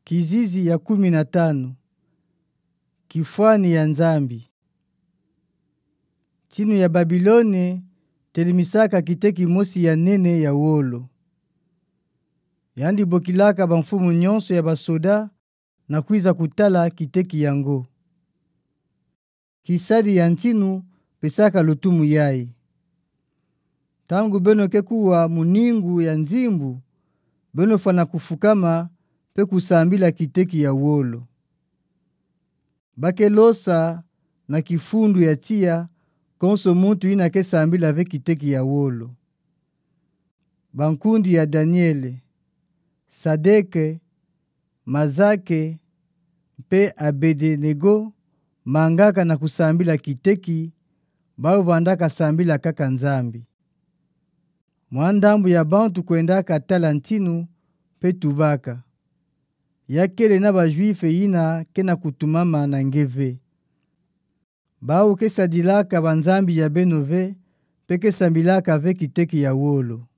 Kizizi ya 15. Kifwani ya nzambi. Chinu ya Babilone telemisaka kiteki mosi ya nene ya wolo. Yandi bokilaka bamfumu nyonso ya basoda na kwiza kutala kiteki yango. Kisadi ya ntinu pesaka lutumu yai. Tangu beno kekuwa muningu ya nzimbu, beno fana kufukama pe kusambila kiteki ya wolo. Bakelosa na kifundu ya tia konso muntu ina kesambila ve kiteki ya wolo. Bankundi ya Daniele, Sadeke, Mazake, pe Abedenego mangaka na kusambila kiteki bao vandaka sambila kaka nzambi. Mwandambu ya bantu kwendaka tala ntinu pe tubaka. Yakele na bajuife ina kena kutumama na ngeve. Bao kesadilaka banzambi ya benove pe kesambilaka ve kiteki ya wolo.